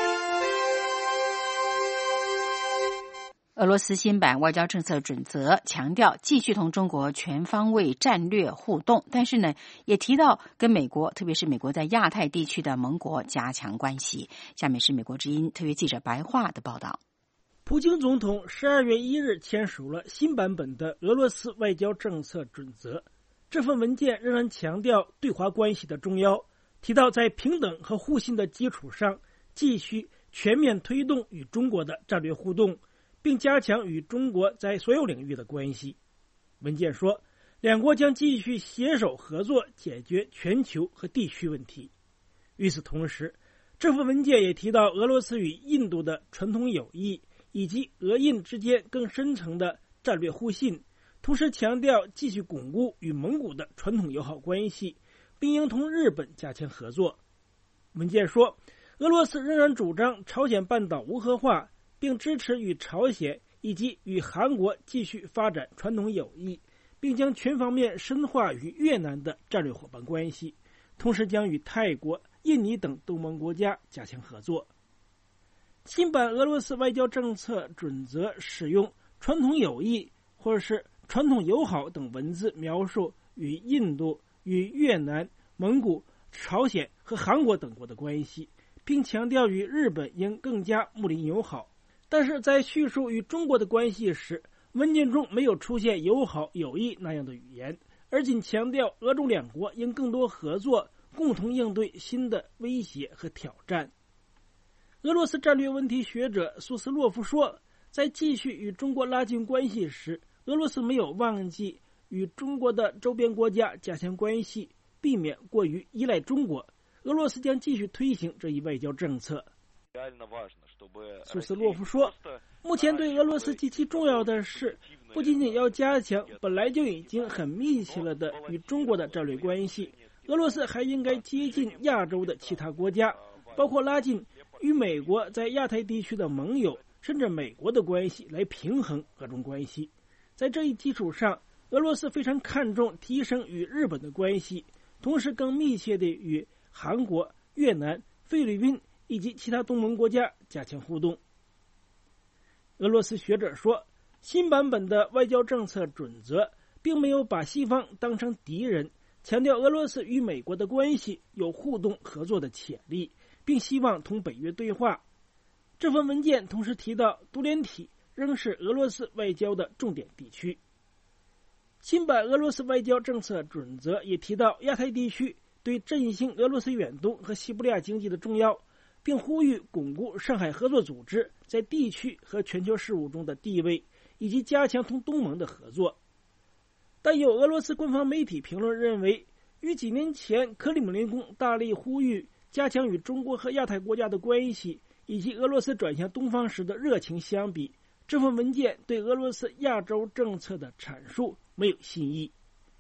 俄罗斯新版外交政策准则强调继续同中国全方位战略互动，但是呢，也提到跟美国，特别是美国在亚太地区的盟国加强关系。下面是美国之音特约记者白桦的报道。 普京总统12月1日签署了新版本的俄罗斯外交政策准则。这份文件仍然强调对华关系的重要，提到在平等和互信的基础上，继续全面推动与中国的战略互动，并加强与中国在所有领域的关系。文件说，两国将继续携手合作解决全球和地区问题。与此同时，这份文件也提到俄罗斯与印度的传统友谊，以及俄印之间更深层的战略互信，同时强调继续巩固与蒙古的传统友好关系，并应同日本加强合作。文件说，俄罗斯仍然主张朝鲜半岛无核化，并支持与朝鲜以及与韩国继续发展传统友谊，并将全方面深化与越南的战略伙伴关系，同时将与泰国、印尼等东盟国家加强合作。新版俄罗斯外交政策准则使用传统友谊或者是传统友好等文字描述与印度、与越南、蒙古、朝鲜和韩国等国的关系，并强调与日本应更加睦邻友好。但是在叙述与中国的关系时，文件中没有出现友好、友谊那样的语言，而仅强调俄中两国应更多合作，共同应对新的威胁和挑战。俄罗斯战略问题学者苏斯洛夫说，在继续与中国拉近关系时，俄罗斯没有忘记与中国的周边国家加强关系，避免过于依赖中国。俄罗斯将继续推行这一外交政策。苏斯洛夫说，目前对俄罗斯极其重要的是，不仅仅要加强本来就已经很密切了的与中国的战略关系，俄罗斯还应该接近亚洲的其他国家，包括拉近与美国在亚太地区的盟友，甚至美国的关系，来平衡俄中关系。在这一基础上，俄罗斯非常看重提升与日本的关系，同时更密切地与韩国、越南、菲律宾以及其他东盟国家加强互动。俄罗斯学者说，新版本的外交政策准则并没有把西方当成敌人，强调俄罗斯与美国的关系有互动合作的潜力，并希望同北约对话。这份文件同时提到，独联体仍是俄罗斯外交的重点地区。新版俄罗斯外交政策准则也提到亚太地区对振兴俄罗斯远东和西伯利亚经济的重要，并呼吁巩固上海合作组织在地区和全球事务中的地位，以及加强同东盟的合作。但有俄罗斯官方媒体评论认为，与几年前克里姆林宫大力呼吁加强与中国和亚太国家的关系，以及俄罗斯转向东方时的热情相比，这份文件对俄罗斯亚洲政策的阐述没有新意。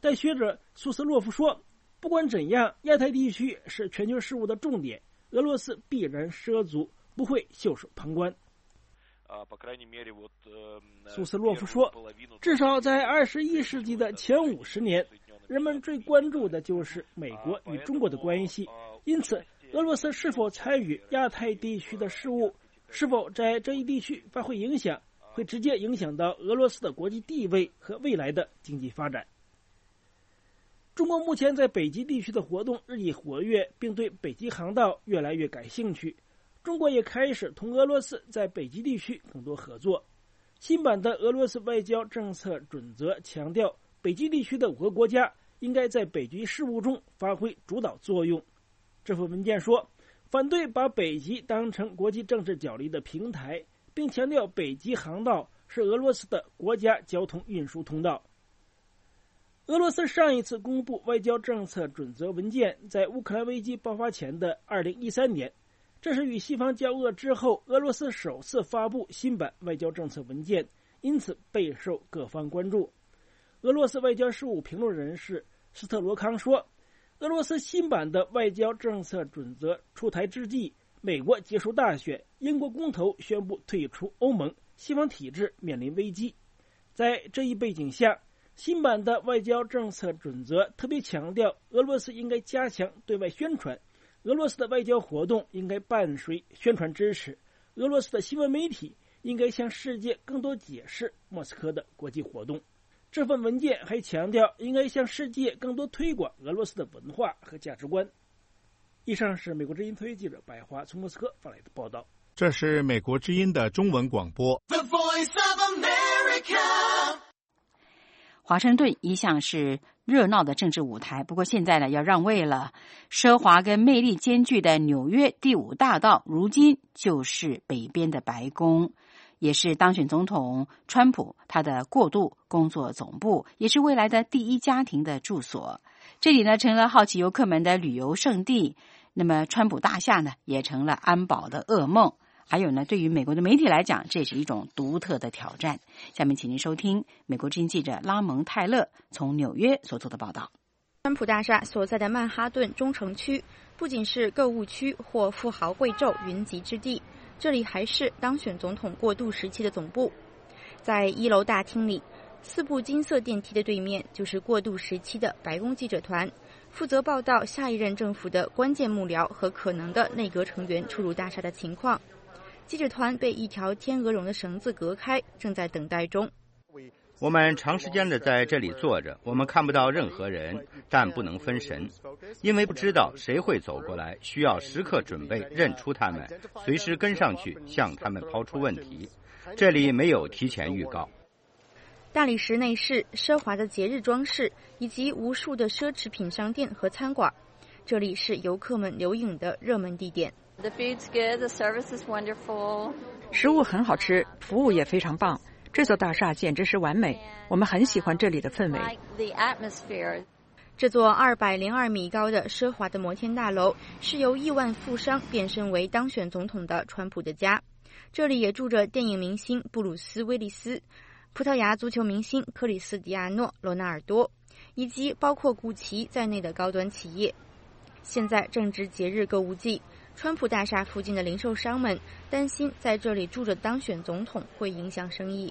但学者苏斯洛夫说，不管怎样，亚太地区是全球事务的重点，俄罗斯必然涉足，不会袖手旁观。苏斯洛夫说，至少在21世纪的前50年，人们最关注的就是美国与中国的关系，因此俄罗斯是否参与亚太地区的事务，是否在这一地区发挥影响，会直接影响到俄罗斯的国际地位和未来的经济发展。中国目前在北极地区的活动日益活跃，并对北极航道越来越感兴趣。中国也开始同俄罗斯在北极地区更多合作。新版的俄罗斯外交政策准则强调，北极地区的5个国家应该在北极事务中发挥主导作用。这份文件说，反对把北极当成国际政治角力的平台，并强调北极航道是俄罗斯的国家交通运输通道。俄罗斯上一次公布外交政策准则文件在乌克兰危机爆发前的2013年，这是与西方交恶之后俄罗斯首次发布新版外交政策文件，因此备受各方关注。俄罗斯外交事务评论人士斯特罗康说，俄罗斯新版的外交政策准则出台之际，美国结束大选，英国公投宣布退出欧盟，西方体制面临危机。在这一背景下，新版的外交政策准则特别强调，俄罗斯应该加强对外宣传，俄罗斯的外交活动应该伴随宣传支持，俄罗斯的新闻媒体应该向世界更多解释莫斯科的国际活动。这份文件还强调，应该向世界更多推广俄罗斯的文化和价值观。以上是美国之音特约记者白华从莫斯科发来的报道。 这是美国之音的中文广播。The Voice of America。 华盛顿一向是热闹的政治舞台，不过现在呢要让位了。奢华跟魅力兼具的纽约第5大道，如今就是北边的白宫，也是当选总统川普他的过渡工作总部，也是未来的第一家庭的住所。这里呢成了好奇游客们的旅游胜地，那么川普大厦呢也成了安保的噩梦。还有呢，对于美国的媒体来讲，这是一种独特的挑战。下面请您收听美国之音记者拉蒙泰勒从纽约所做的报道。 川普大厦所在的曼哈顿中城区不仅是购物区或富豪贵胄云集之地，这里还是当选总统过渡时期的总部。在1楼大厅里，4部金色电梯的对面就是过渡时期的白宫记者团，负责报道下一任政府的关键幕僚和可能的内阁成员出入大厦的情况。记者团被一条天鹅绒的绳子隔开，正在等待中。 我们长时间的在这里坐着，我们看不到任何人，但不能分神，因为不知道谁会走过来，需要时刻准备认出他们，随时跟上去向他们抛出问题。这里没有提前预告。 大理石内饰、奢华的节日装饰以及无数的奢侈品商店和餐馆，这里是游客们留影的热门地点。 The food's good, the service is wonderful. 食物很好吃，服务也非常棒。这座大厦简直是完美，我们很喜欢这里的氛围。 这座202米高的奢华的摩天大楼是由亿万富商变身为当选总统的川普的家。这里也住着电影明星布鲁斯·威利斯、葡萄牙足球明星克里斯蒂亚诺·罗纳尔多，以及包括古奇在内的高端企业。现在正值节日购物季，川普大厦附近的零售商们担心在这里住着当选总统会影响生意。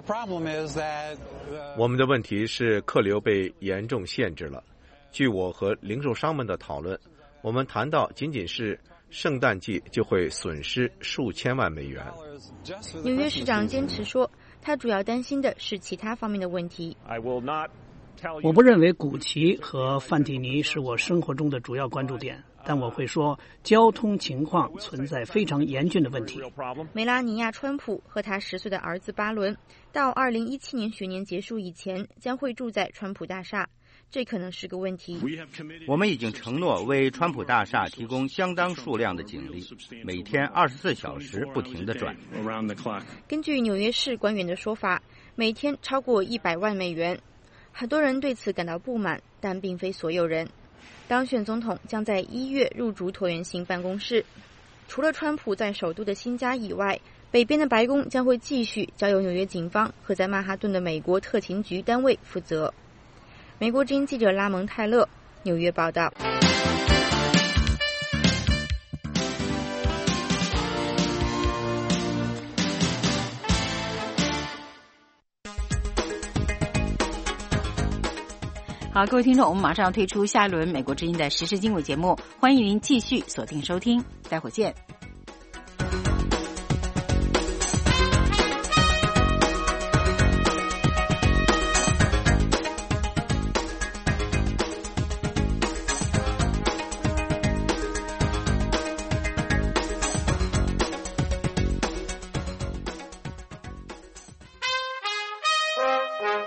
我们的问题是客流被严重限制了。据我和零售商们的讨论，我们谈到仅仅是圣诞季就会损失数千万美元。 纽约市长坚持说，他主要担心的是其他方面的问题。 我不认为古奇和范蒂尼是我生活中的主要关注点，但我会说交通情况存在非常严峻的问题。 梅拉尼亚·川普和他10岁的儿子巴伦到2017年学年结束以前将会住在川普大厦，这可能是个问题。 我们已经承诺为川普大厦提供相当数量的警力，每天24小时不停地转。 根据纽约市官员的说法，每天超过100万美元。很多人对此感到不满，但并非所有人。当选总统将在1月入主椭圆形办公室。除了川普在首都的新家以外，北边的白宫将会继续交由纽约警方和在曼哈顿的美国特勤局单位负责。 美国之音记者拉蒙泰勒纽约报道。 好，各位听众，我们马上要推出下一轮美国之音的时事经纬节目，欢迎您继续锁定收听，待会儿见。